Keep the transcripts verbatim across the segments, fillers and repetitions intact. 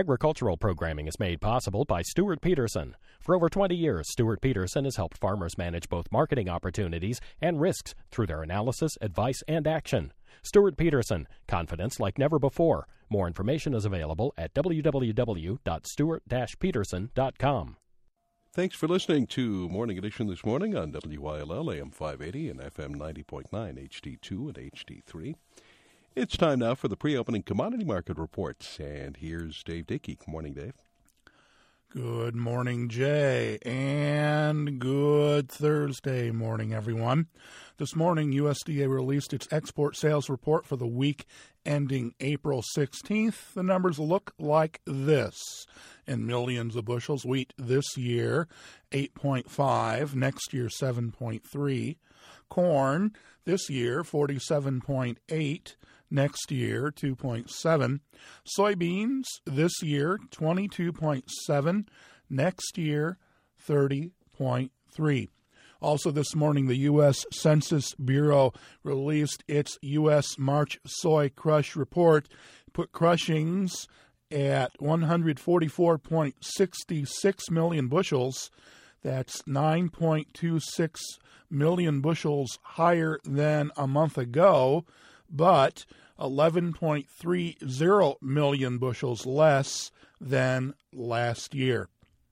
Agricultural programming is made possible by Stuart Peterson. For over twenty years, Stuart Peterson has helped farmers manage both marketing opportunities and risks through their analysis, advice, and action. Stuart Peterson, confidence like never before. More information is available at w w w dot stuart dash peterson dot com. Thanks for listening to Morning Edition this morning on W Y L L, A M five eighty and F M ninety point nine, H D two and H D three. It's time now for the pre-opening commodity market reports, and here's Dave Dickey. Good morning, Dave. Good morning, Jay, and good Thursday morning, everyone. This morning, U S D A released its export sales report for the week ending April sixteenth. The numbers look like this. In millions of bushels, wheat this year, eight point five, next year, seven point three. Corn this year, forty-seven point eight. Next year, two point seven. Soybeans this year, twenty-two point seven. Next year, thirty point three. Also this morning, the U S Census Bureau released its U S March soy crush report, put crushings at one hundred forty-four point six six million bushels. That's nine point two six million bushels higher than a month ago, but eleven point three zero million bushels less than last year.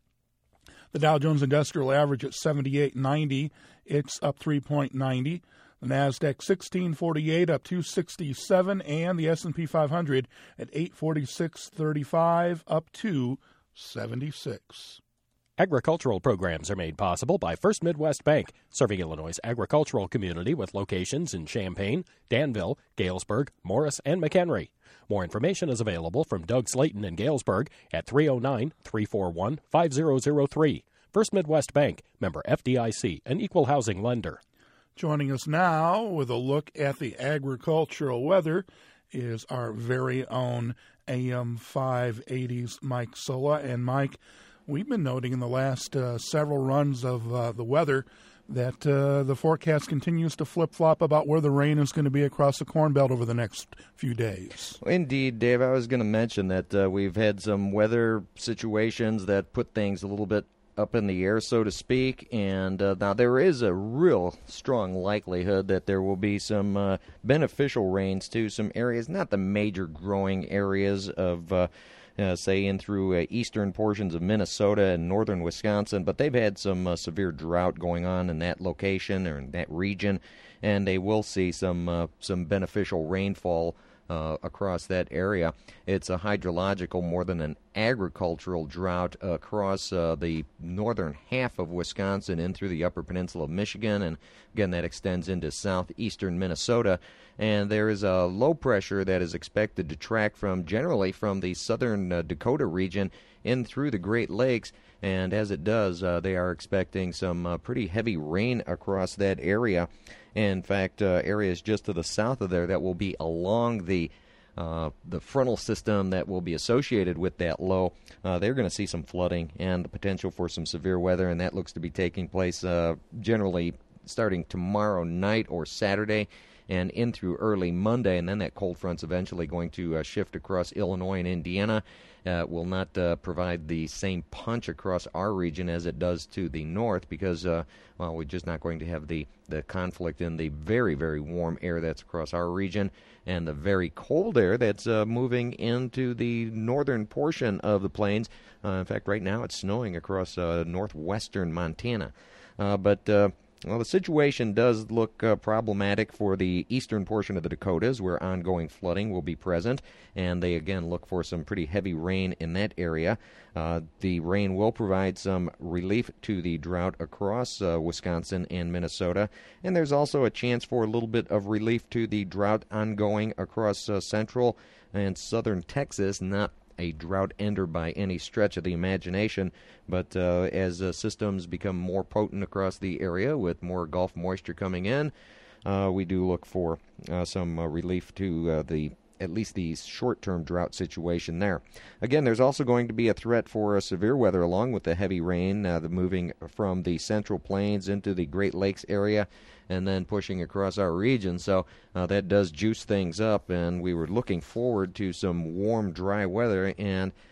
The Dow Jones Industrial Average at seventy-eight ninety, it's up three point nine zero. The NASDAQ sixteen forty-eight, up two sixty-seven, and the S and P five hundred at eight forty-six thirty-five, up two seventy-six. Agricultural programs are made possible by First Midwest Bank, serving Illinois' agricultural community with locations in Champaign, Danville, Galesburg, Morris, and McHenry. More information is available from Doug Slayton in Galesburg at three oh nine, three four one, five oh oh three. First Midwest Bank, member F D I C, an equal housing lender. Joining us now with a look at the agricultural weather is our very own A M five eighty's Mike Sola. And Mike, we've been noting in the last uh, several runs of uh, the weather that uh, the forecast continues to flip-flop about where the rain is going to be across the Corn Belt over the next few days. Indeed, Dave. I was going to mention that uh, we've had some weather situations that put things a little bit up in the air, so to speak, and uh, now there is a real strong likelihood that there will be some uh, beneficial rains to some areas, not the major growing areas of uh, Uh, say in through uh, eastern portions of Minnesota and northern Wisconsin, but they've had some uh, severe drought going on in that location or in that region, and they will see some uh, some beneficial rainfall uh, across that area. It's a hydrological more than an agricultural drought across uh, the northern half of Wisconsin in through the upper peninsula of Michigan, and again that extends into southeastern Minnesota. And there is a low pressure that is expected to track from generally from the southern uh, Dakota region in through the Great Lakes. And as it does, uh, they are expecting some uh, pretty heavy rain across that area. In fact, uh, areas just to the south of there that will be along the uh, the frontal system that will be associated with that low, uh, they're going to see some flooding and the potential for some severe weather, and that looks to be taking place uh, generally starting tomorrow night or Saturday and in through early Monday, and then that cold front's eventually going to uh, shift across Illinois and Indiana. Uh, will not uh, provide the same punch across our region as it does to the north because, uh, well, we're just not going to have the, the conflict in the very, very warm air that's across our region and the very cold air that's uh, moving into the northern portion of the plains. Uh, in fact, right now it's snowing across uh, northwestern Montana. Uh, but... Uh, Well, the situation does look uh, problematic for the eastern portion of the Dakotas, where ongoing flooding will be present, and they again look for some pretty heavy rain in that area. Uh, the rain will provide some relief to the drought across uh, Wisconsin and Minnesota, and there's also a chance for a little bit of relief to the drought ongoing across uh, central and southern Texas, not a drought ender by any stretch of the imagination, but uh, as uh, systems become more potent across the area with more Gulf moisture coming in, uh, we do look for uh, some uh, relief to uh, the at least the short-term drought situation there. Again, there's also going to be a threat for uh, severe weather along with the heavy rain, uh, the moving from the Central Plains into the Great Lakes area and then pushing across our region. So uh, that does juice things up, and we were looking forward to some warm, dry weather, and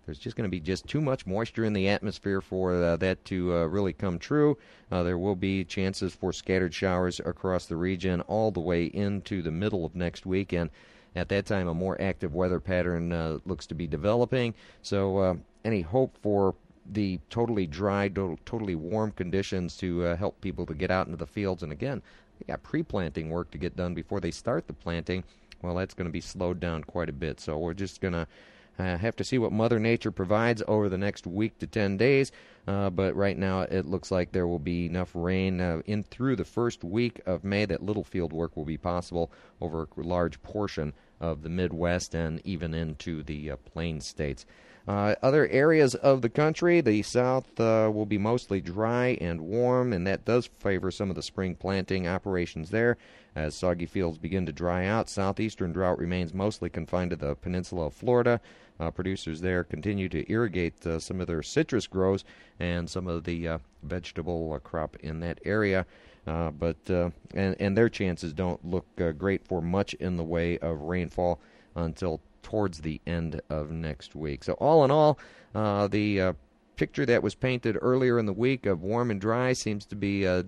there's just going to be just too much moisture in the atmosphere for uh, that to uh, really come true. Uh, there will be chances for scattered showers across the region all the way into the middle of next week, and at that time a more active weather pattern uh, looks to be developing. So uh, any hope for the totally dry, to- totally warm conditions to uh, help people to get out into the fields, and again, they got pre-planting work to get done before they start the planting, well, that's going to be slowed down quite a bit. So we're just going to uh, have to see what Mother Nature provides over the next week to ten days. Uh, but right now it looks like there will be enough rain uh, in through the first week of May that little field work will be possible over a large portion of the Midwest and even into the uh, Plain states. Uh, other areas of the country, the south uh, will be mostly dry and warm, and that does favor some of the spring planting operations there. As soggy fields begin to dry out, southeastern drought remains mostly confined to the peninsula of Florida. Uh, producers there continue to irrigate uh, some of their citrus grows and some of the uh, vegetable uh, crop in that area. Uh, but uh, and, and their chances don't look uh, great for much in the way of rainfall until towards the end of next week. So all in all, uh, the uh, picture that was painted earlier in the week of warm and dry seems to be uh,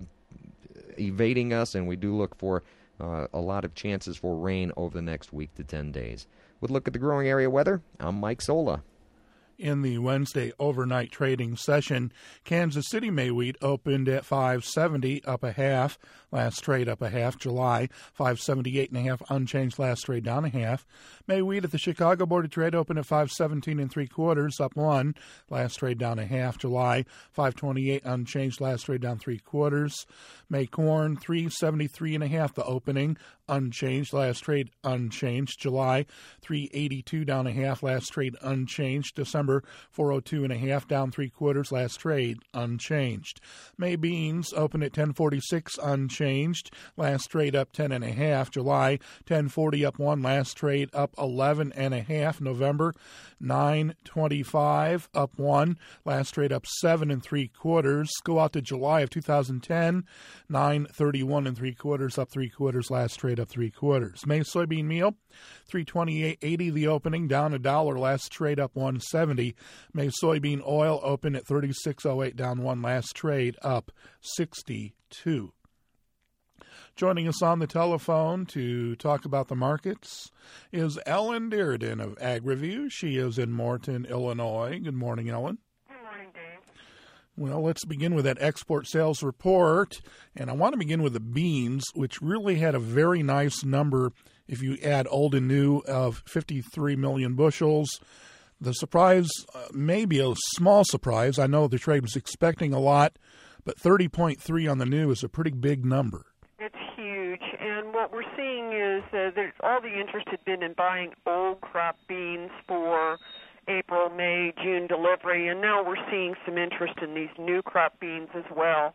evading us, and we do look for uh, a lot of chances for rain over the next week to ten days. With a look at the growing area weather, I'm Mike Sola. In the Wednesday overnight trading session, Kansas City May wheat opened at five seventy, up a half. Last trade up a half. July, five seventy-eight and a half, unchanged. Last trade down a half. May wheat at the Chicago Board of Trade opened at five seventeen and three quarters, up one. Last trade down a half. July, five twenty-eight, unchanged. Last trade down three quarters. May corn, three seventy-three and a half, the opening, unchanged. Last trade unchanged. July, three eighty-two, down a half. Last trade unchanged. December, four oh two and a half, down three quarters. Last trade unchanged. May beans open at ten forty-six, unchanged. Last trade up ten and a half. July, ten forty, up one. Last trade up eleven and a half. November, nine twenty-five, up one. Last trade up seven and three quarters. Go out to July of two thousand ten, nine thirty-one and three quarters, up three quarters. Last trade up three quarters. May soybean meal, three twenty-eight eighty, the opening, down a dollar. Last trade up one seventy. May soybean oil open at thirty-six oh eight, down one. Last trade up sixty-two. Joining us on the telephone to talk about the markets is Ellen Dearden of Ag Review. She is in Morton, Illinois. Good morning, Ellen. Good morning, Dave. Well, let's begin with that export sales report. And I want to begin with the beans, which really had a very nice number, if you add old and new, of fifty-three million bushels. The surprise uh, may be a small surprise. I know the trade was expecting a lot, but thirty point three on the new is a pretty big number. It's huge, and what we're seeing is uh, there's all the interest had been in buying old crop beans for April, May, June delivery, and now we're seeing some interest in these new crop beans as well.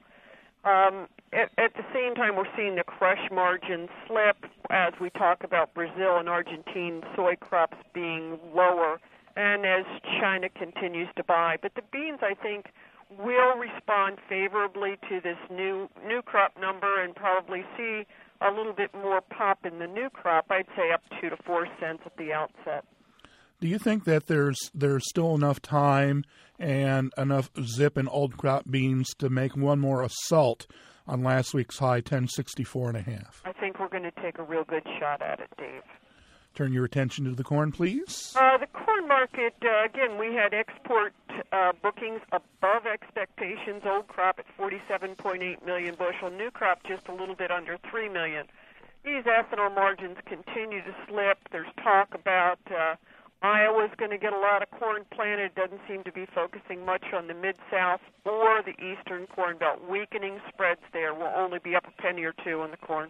Um, at, at the same time, we're seeing the crush margin slip as we talk about Brazil and Argentine soy crops being lower, and as China continues to buy. But the beans, I think, will respond favorably to this new new crop number and probably see a little bit more pop in the new crop. I'd say up two to four cents at the outset. Do you think that there's there's still enough time and enough zip in old crop beans to make one more assault on last week's high, ten sixty-four and a half? I think we're going to take a real good shot at it, Dave. Turn your attention to the corn, please. Uh, the corn market, uh, again, we had export uh, bookings above expectations. Old crop at forty-seven point eight million bushel. New crop just a little bit under three million. These ethanol margins continue to slip. There's talk about uh, Iowa's going to get a lot of corn planted. It doesn't seem to be focusing much on the Mid-South or the Eastern Corn Belt. Weakening spreads there. Will only be up a penny or two on the corn.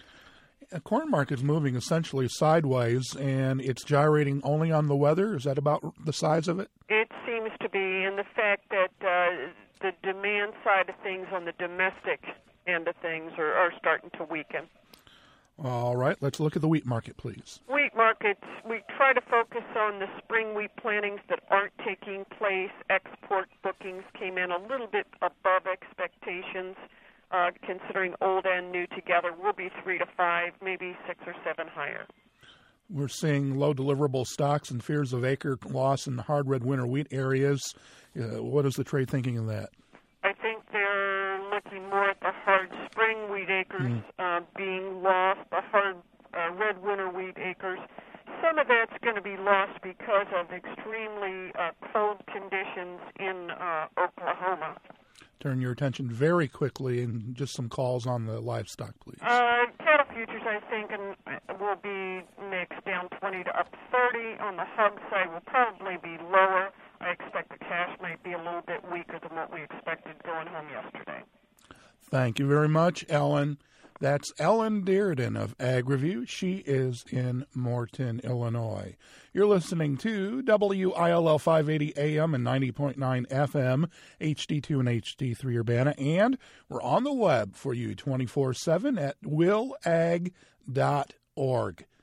The corn market's moving essentially sideways, and it's gyrating only on the weather. Is that about the size of it? It seems to be, and the fact that uh, the demand side of things on the domestic end of things are, are starting to weaken. All right, let's look at the wheat market, please. Wheat markets, we try to focus on the spring wheat plantings that aren't taking place. Export bookings came in a little bit above expectations. Uh, considering old and new together, will be three to five, maybe six or seven higher. We're seeing low deliverable stocks and fears of acre loss in the hard red winter wheat areas. Uh, what is the trade thinking of that? I think they're looking more at the hard spring wheat acres mm. uh, being lost, the hard uh, red winter wheat acres. Some of that's going to be lost because of extremely uh, cold conditions in uh, Oklahoma. Turn your attention very quickly and just some calls on the livestock, please. Uh, cattle futures, I think, and will be mixed, down twenty to up thirty. On the hog side, will probably be lower. I expect the cash might be a little bit weaker than what we expected going home yesterday. Thank you very much, Ellen. That's Ellen Dearden of Ag Review. She is in Morton, Illinois. You're listening to W I L L five eighty A M and ninety point nine F M, H D two and H D three Urbana, and we're on the web for you twenty-four seven at will ag dot org.